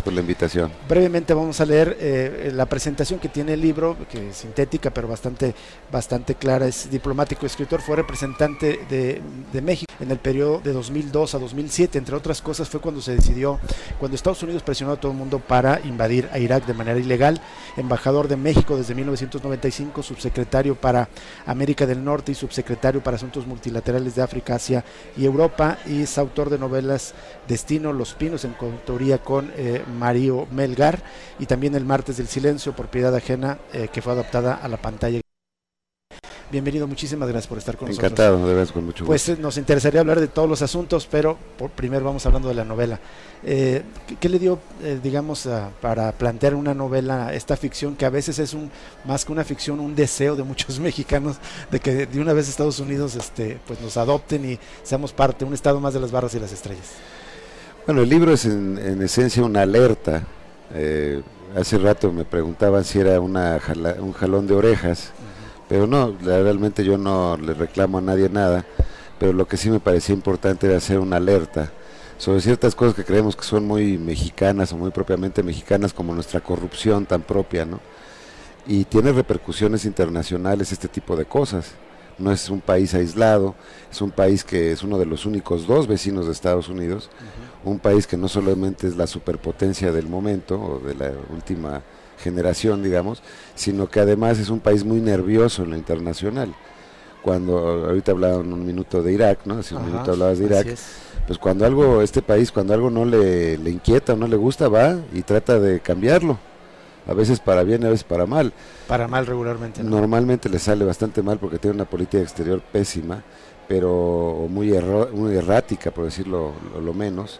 por la invitación. Brevemente vamos a leer la presentación que tiene el libro, que es sintética pero bastante clara. Es diplomático, escritor, fue representante de México en el periodo de 2002 a 2007, entre otras cosas fue cuando se decidió, cuando Estados Unidos presionó a todo el mundo para invadir a Irak de manera ilegal, embajador de México desde 1995, subsecretario para América del Norte y subsecretario para Asuntos Multilaterales de África, Asia y Europa, y es autor de novelas Destino, Los Pinos, en coautoría con Mario Melgar, y también El Martes del Silencio, Propiedad Ajena, que fue adaptada a la pantalla. Bienvenido, muchísimas gracias por estar con nosotros. Encantado, de verdad, con mucho gusto. Pues nos interesaría hablar de todos los asuntos, pero primero vamos hablando de la novela. ¿Qué le dio, digamos, para plantear una novela, esta ficción que a veces es más que una ficción, un deseo de muchos mexicanos de que de una vez Estados Unidos pues nos adopten y seamos parte, un estado más de las barras y las estrellas? Bueno, el libro es en esencia una alerta. Hace rato me preguntaban si era un jalón de orejas, pero no, realmente yo no le reclamo a nadie nada, pero lo que sí me parecía importante era hacer una alerta sobre ciertas cosas que creemos que son muy mexicanas o muy propiamente mexicanas, como nuestra corrupción tan propia, ¿no? Y tiene repercusiones internacionales este tipo de cosas. No es un país aislado, es un país que es uno de los únicos dos vecinos de Estados Unidos, un país que no solamente es la superpotencia del momento o de la última generación, digamos, sino que además es un país muy nervioso en lo internacional. Cuando ahorita hablaban un minuto de Irak, ¿no? Hace un minuto hablabas de Irak, pues cuando algo, cuando algo no le inquieta o no le gusta, va y trata de cambiarlo, a veces para bien, a veces para mal. Para mal regularmente, ¿no? Normalmente le sale bastante mal porque tiene una política exterior pésima, pero muy errática, por decirlo lo menos.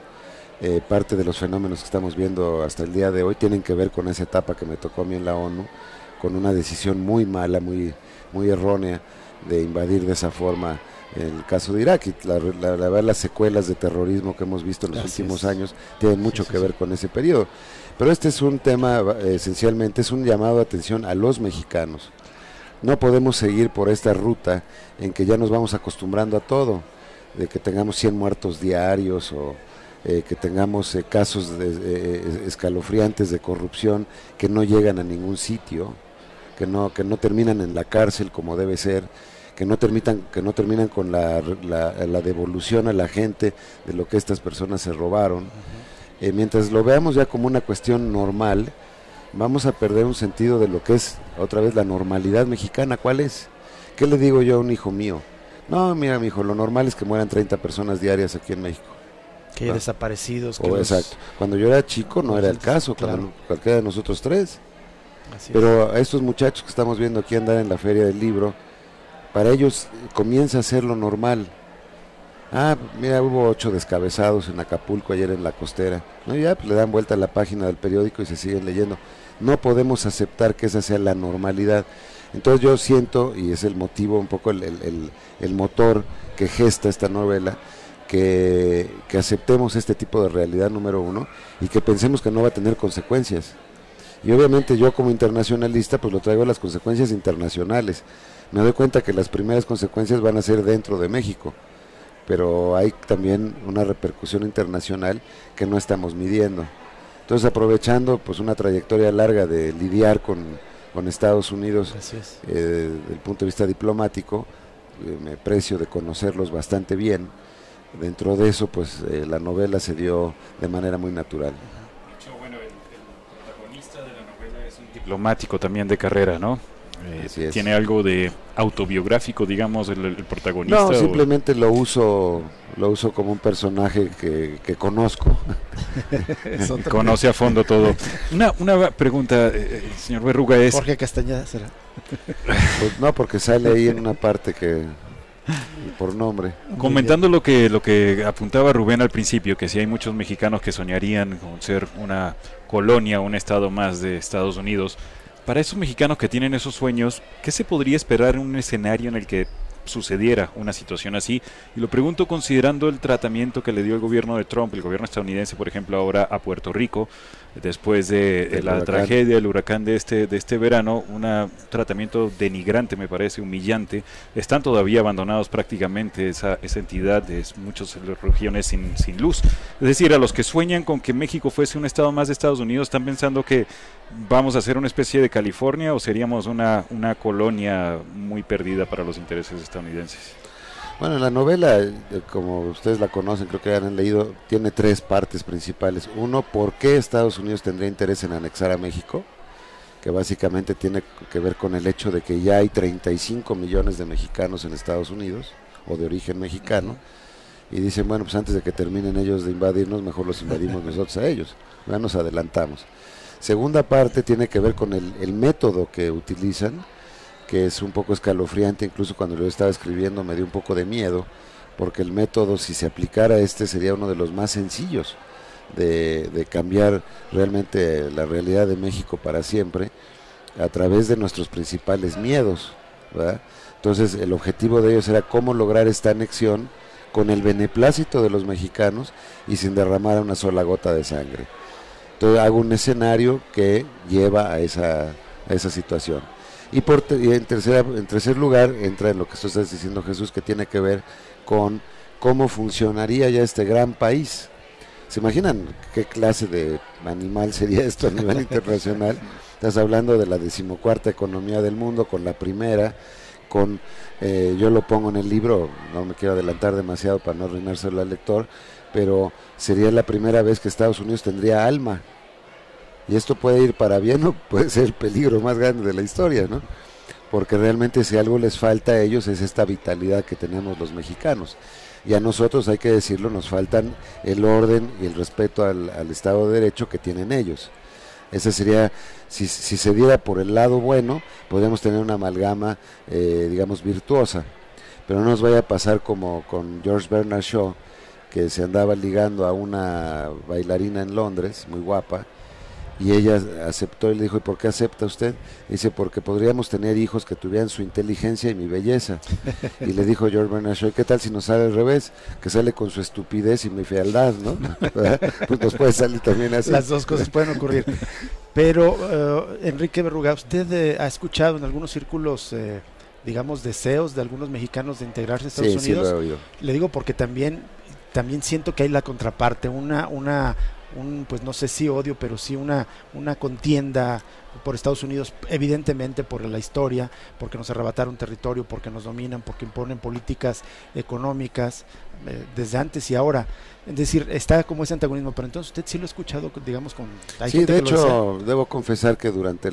Parte de los fenómenos que estamos viendo hasta el día de hoy tienen que ver con esa etapa que me tocó a mí en la ONU, con una decisión muy mala, muy errónea de invadir de esa forma el caso de Irak, y la verdad las secuelas de terrorismo que hemos visto en los últimos años tienen mucho que ver con ese periodo. Pero este es un tema, esencialmente es un llamado de atención a los mexicanos. No podemos seguir por esta ruta en que ya nos vamos acostumbrando a todo, de que tengamos 100 muertos diarios o que tengamos casos escalofriantes de corrupción que no llegan a ningún sitio, que no terminan en la cárcel como debe ser, que no terminan con la devolución a la gente de lo que estas personas se robaron. Mientras lo veamos ya como una cuestión normal, vamos a perder un sentido de lo que es otra vez la normalidad mexicana. ¿Cuál es? ¿Qué le digo yo a un hijo mío? No, mira, mi hijo, lo normal es que mueran 30 personas diarias aquí en México. Que hay desaparecidos. Exacto. Cuando yo era chico no era el caso, claro. Cualquiera de nosotros tres. Pero a estos muchachos que estamos viendo aquí andar en la Feria del Libro, para ellos comienza a ser lo normal. Mira, hubo 8 descabezados en Acapulco ayer en la costera. No, ya pues le dan vuelta a la página del periódico y se siguen leyendo. No podemos aceptar que esa sea la normalidad. Entonces yo siento, y es el motivo, un poco el motor que gesta esta novela, que aceptemos este tipo de realidad, número uno, y que pensemos que no va a tener consecuencias. Y obviamente yo como internacionalista pues lo traigo a las consecuencias internacionales. Me doy cuenta que las primeras consecuencias van a ser dentro de México, pero hay también una repercusión internacional que no estamos midiendo. Entonces, aprovechando pues una trayectoria larga de lidiar con Estados Unidos desde el punto de vista diplomático, me precio de conocerlos bastante bien. Dentro de eso, pues la novela se dio de manera muy natural. De hecho, bueno, el protagonista de la novela es un diplomático también de carrera, ¿no? ¿Tiene algo de autobiográfico, digamos, el protagonista? No, simplemente lo uso como un personaje que conozco. Conoce a fondo todo. Una pregunta, señor Berruga, es... Jorge Castañeda será. Pues no, porque sale ahí en una parte que... por nombre. Comentando lo que apuntaba Rubén al principio, que si hay muchos mexicanos que soñarían con ser una colonia, un estado más de Estados Unidos, para esos mexicanos que tienen esos sueños, ¿qué se podría esperar en un escenario en el que sucediera una situación así? Y lo pregunto considerando el tratamiento que le dio el gobierno de Trump, el gobierno estadounidense, por ejemplo, ahora a Puerto Rico, después de la huracán. tragedia, el huracán de este verano, un tratamiento denigrante, me parece, humillante. Están todavía abandonados prácticamente esa entidad de muchas regiones sin luz. Es decir, a los que sueñan con que México fuese un estado más de Estados Unidos, están pensando que vamos a ser una especie de California o seríamos una colonia muy perdida para los intereses estadounidenses. Bueno, la novela, como ustedes la conocen, creo que ya han leído, tiene 3 partes principales. Uno, ¿por qué Estados Unidos tendría interés en anexar a México? Que básicamente tiene que ver con el hecho de que ya hay 35 millones de mexicanos en Estados Unidos, o de origen mexicano, y dicen, bueno, pues antes de que terminen ellos de invadirnos, mejor los invadimos nosotros a ellos. Ya nos adelantamos. Segunda parte tiene que ver con el método que utilizan, que es un poco escalofriante. Incluso cuando lo estaba escribiendo me dio un poco de miedo, porque el método, si se aplicara sería uno de los más sencillos de cambiar realmente la realidad de México para siempre, a través de nuestros principales miedos, ¿verdad? Entonces el objetivo de ellos era cómo lograr esta anexión con el beneplácito de los mexicanos y sin derramar una sola gota de sangre. Entonces hago un escenario que lleva a esa situación. Y en tercer lugar entra en lo que tú estás diciendo, Jesús, que tiene que ver con cómo funcionaría ya este gran país. ¿Se imaginan qué clase de animal sería esto a nivel internacional? Estás hablando de la 14ª economía del mundo, con la primera, yo lo pongo en el libro, no me quiero adelantar demasiado para no arruinárselo al lector, pero sería la primera vez que Estados Unidos tendría alma. Y esto puede ir para bien o puede ser el peligro más grande de la historia, ¿no? Porque realmente si algo les falta a ellos es esta vitalidad que tenemos los mexicanos. Y a nosotros, hay que decirlo, nos faltan el orden y el respeto al Estado de Derecho que tienen ellos. Ese sería, si se diera por el lado bueno, podríamos tener una amalgama, digamos, virtuosa. Pero no nos vaya a pasar como con George Bernard Shaw, que se andaba ligando a una bailarina en Londres, muy guapa, y ella aceptó y le dijo, ¿y por qué acepta usted? Dice, porque podríamos tener hijos que tuvieran su inteligencia y mi belleza. Y le dijo George Bernard Shaw, ¿qué tal si nos sale al revés? Que sale con su estupidez y mi fealdad, ¿no? Pues nos puede salir también así. Las dos cosas pueden ocurrir. Pero, Enrique Berruga, ¿usted ha escuchado en algunos círculos, digamos, deseos de algunos mexicanos de integrarse a Estados Unidos? Sí, lo he oído. Le digo porque también siento que hay la contraparte, pues no sé si odio, pero sí una contienda por Estados Unidos, evidentemente por la historia, porque nos arrebataron territorio, porque nos dominan, porque imponen políticas económicas desde antes y ahora. Es decir, está como ese antagonismo, pero entonces usted sí lo ha escuchado, digamos, con... Sí, de hecho, debo confesar que durante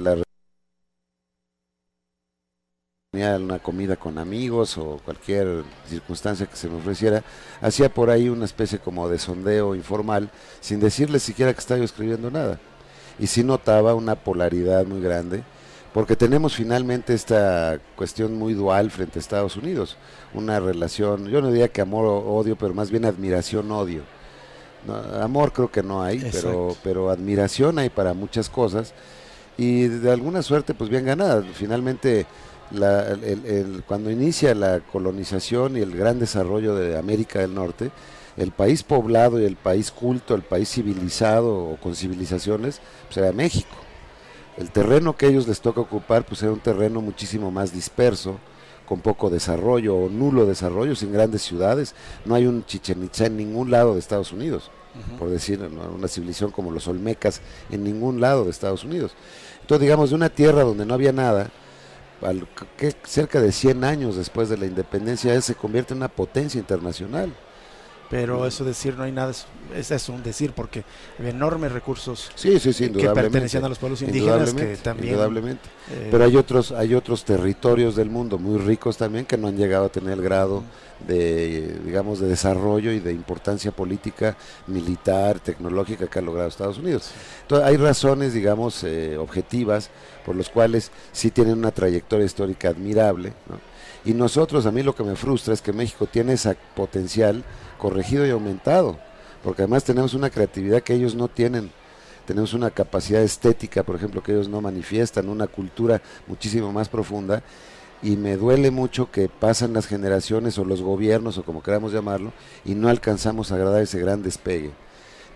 una comida con amigos o cualquier circunstancia que se me ofreciera, hacía por ahí una especie como de sondeo informal, sin decirles siquiera que estaba yo escribiendo nada. Y sí notaba una polaridad muy grande, porque tenemos finalmente esta cuestión muy dual frente a Estados Unidos, una relación, yo no diría que amor o odio, pero más bien admiración-odio. No, amor creo que no hay, pero admiración hay para muchas cosas, y de alguna suerte pues bien ganada. Finalmente cuando inicia la colonización y el gran desarrollo de América del Norte, el país poblado y el país culto, el país civilizado o con civilizaciones, pues era México. El terreno que a ellos les toca ocupar pues era un terreno muchísimo más disperso, con poco desarrollo o nulo desarrollo, sin grandes ciudades. No hay un Chichén Itzá en ningún lado de Estados Unidos, por decir, ¿no? Una civilización como los Olmecas en ningún lado de Estados Unidos. Entonces, digamos, de una tierra donde no había nada, que cerca de 100 años después de la independencia, él se convierte en una potencia internacional. Pero eso decir no hay nada, es un decir, porque hay enormes recursos sí, que pertenecían a los pueblos indígenas que también... Indudablemente, pero hay otros territorios del mundo muy ricos también que no han llegado a tener el grado de, digamos, de desarrollo y de importancia política, militar, tecnológica que ha logrado Estados Unidos. Entonces hay razones, digamos, objetivas por los cuales sí tienen una trayectoria histórica admirable, ¿no? Y nosotros, a mí lo que me frustra es que México tiene ese potencial corregido y aumentado, porque además tenemos una creatividad que ellos no tienen, tenemos una capacidad estética, por ejemplo, que ellos no manifiestan, una cultura muchísimo más profunda, y me duele mucho que pasan las generaciones o los gobiernos o como queramos llamarlo, y no alcanzamos a agradar ese gran despegue.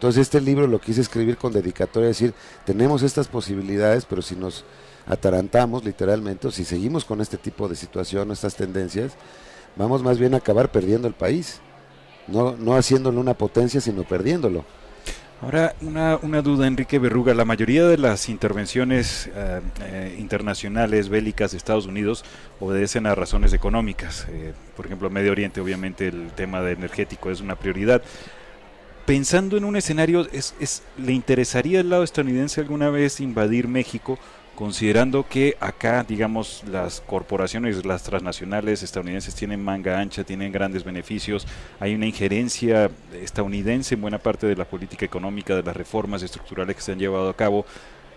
Entonces este libro lo quise escribir con dedicatoria, decir, tenemos estas posibilidades, pero si nos atarantamos literalmente, o si seguimos con este tipo de situación, estas tendencias, vamos más bien a acabar perdiendo el país, no haciéndolo una potencia, sino perdiéndolo. Ahora, una duda, Enrique Berruga. La mayoría de las intervenciones internacionales bélicas de Estados Unidos obedecen a razones económicas. Por ejemplo, Medio Oriente, obviamente el tema de energético es una prioridad. Pensando en un escenario, ¿le interesaría al lado estadounidense alguna vez invadir México, considerando que acá, digamos, las corporaciones, las transnacionales estadounidenses tienen manga ancha, tienen grandes beneficios, hay una injerencia estadounidense en buena parte de la política económica, de las reformas estructurales que se han llevado a cabo?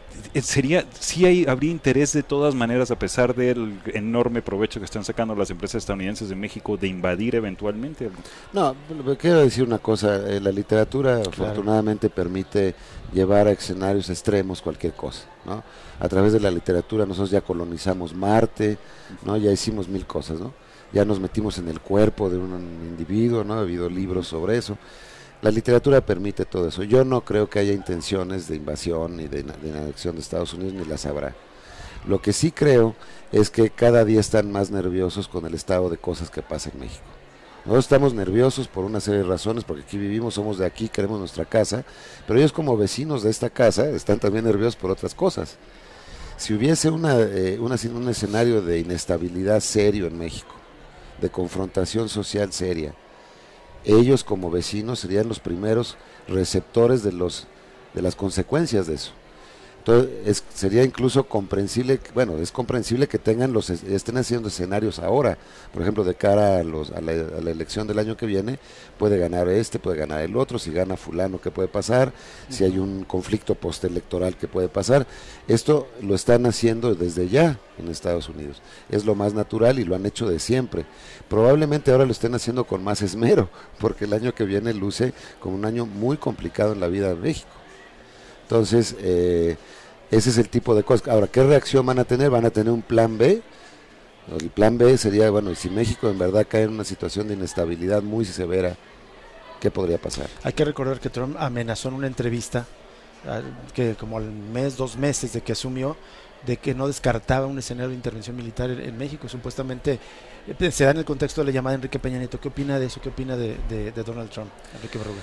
Habría interés de todas maneras, a pesar del enorme provecho que están sacando las empresas estadounidenses de México, de invadir eventualmente? No, quiero decir una cosa, la literatura afortunadamente permite llevar a escenarios extremos cualquier cosa, ¿no? A través de la literatura nosotros ya colonizamos Marte, ¿no? Ya hicimos mil cosas, ¿no? Ya nos metimos en el cuerpo de un individuo, ¿no? Ha habido libros sobre eso. La literatura permite todo eso. Yo no creo que haya intenciones de invasión ni de anexión de Estados Unidos, ni las habrá. Lo que sí creo es que cada día están más nerviosos con el estado de cosas que pasa en México. Nosotros estamos nerviosos por una serie de razones, porque aquí vivimos, somos de aquí, queremos nuestra casa, pero ellos como vecinos de esta casa están también nerviosos por otras cosas. Si hubiese un escenario de inestabilidad serio en México, de confrontación social seria, ellos como vecinos serían los primeros receptores de las consecuencias de eso. Entonces sería incluso comprensible, es comprensible que estén haciendo escenarios ahora, por ejemplo, de cara a la elección del año que viene, puede ganar puede ganar el otro, si gana fulano, ¿qué puede pasar? Si hay un conflicto postelectoral, ¿qué puede pasar? Esto lo están haciendo desde ya en Estados Unidos, es lo más natural y lo han hecho de siempre. Probablemente ahora lo estén haciendo con más esmero, porque el año que viene luce como un año muy complicado en la vida de México. Entonces, ese es el tipo de cosas. Ahora, ¿qué reacción van a tener? Van a tener un plan B. El plan B sería, si México en verdad cae en una situación de inestabilidad muy severa, ¿qué podría pasar? Hay que recordar que Trump amenazó en una entrevista, que como al mes, 2 meses de que asumió, de que no descartaba un escenario de intervención militar en México. Supuestamente se da en el contexto de la llamada de Enrique Peña Nieto. ¿Qué opina de eso? ¿Qué opina de Donald Trump, Enrique Berruga?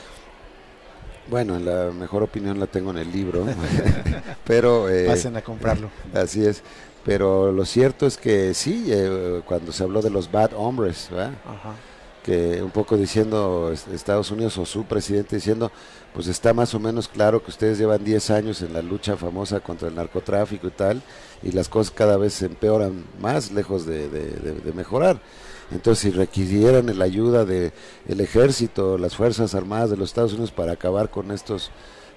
Bueno, la mejor opinión la tengo en el libro, pero... pasen a comprarlo. Así es, pero lo cierto es que sí, cuando se habló de los bad hombres, ¿verdad? Ajá. Que un poco diciendo Estados Unidos o su presidente diciendo, pues está más o menos claro que ustedes llevan 10 años en la lucha famosa contra el narcotráfico y tal, y las cosas cada vez se empeoran más, lejos de mejorar. Entonces, si requirieran la ayuda del ejército, las Fuerzas Armadas de los Estados Unidos para acabar con estos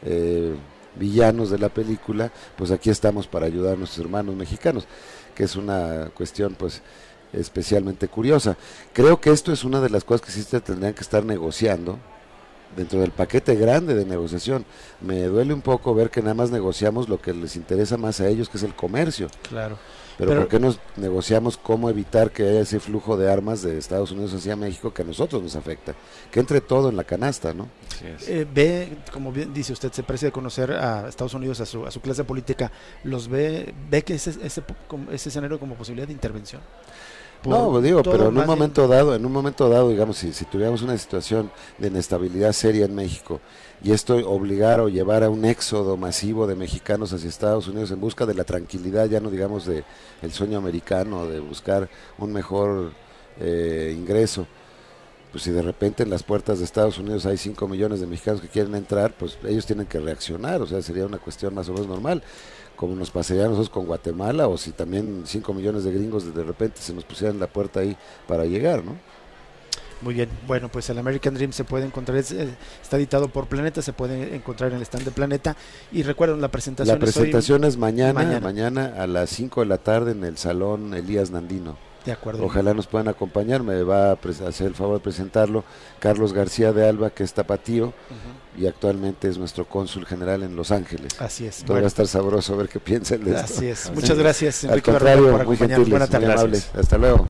villanos de la película, pues aquí estamos para ayudar a nuestros hermanos mexicanos, que es una cuestión pues especialmente curiosa. Creo que esto es una de las cosas que sí se tendrían que estar negociando dentro del paquete grande de negociación. Me duele un poco ver que nada más negociamos lo que les interesa más a ellos, que es el comercio. Claro. Pero ¿por qué nos negociamos cómo evitar que haya ese flujo de armas de Estados Unidos hacia México que a nosotros nos afecta? Que entre todo en la canasta, ¿no? Ve, como bien dice usted, se parece de conocer a Estados Unidos, a su clase política, ve que ese escenario como posibilidad de intervención. No, digo, pero en un momento dado, digamos, si tuviéramos una situación de inestabilidad seria en México y esto obligara o llevara a un éxodo masivo de mexicanos hacia Estados Unidos en busca de la tranquilidad, ya no digamos de el sueño americano, de buscar un mejor ingreso, pues si de repente en las puertas de Estados Unidos hay 5 millones de mexicanos que quieren entrar, pues ellos tienen que reaccionar, o sea, sería una cuestión más o menos normal, como nos pasaría a nosotros con Guatemala, o si también 5 millones de gringos de repente se nos pusieran en la puerta ahí para llegar, ¿no? Muy bien, bueno, pues el American Dream se puede encontrar, está editado por Planeta, se puede encontrar en el stand de Planeta, y recuerden, la presentación es mañana a las 5 de la tarde en el Salón Elías Nandino. De acuerdo. Ojalá nos puedan acompañar, me va a hacer el favor de presentarlo Carlos García de Alba, que es tapatío, y actualmente es nuestro cónsul general en Los Ángeles. Así es. Todo va a estar sabroso a ver qué piensan de esto. Así es. Muchas gracias, Enrique. Al contrario, muy gentiles, muy amables. Hasta luego.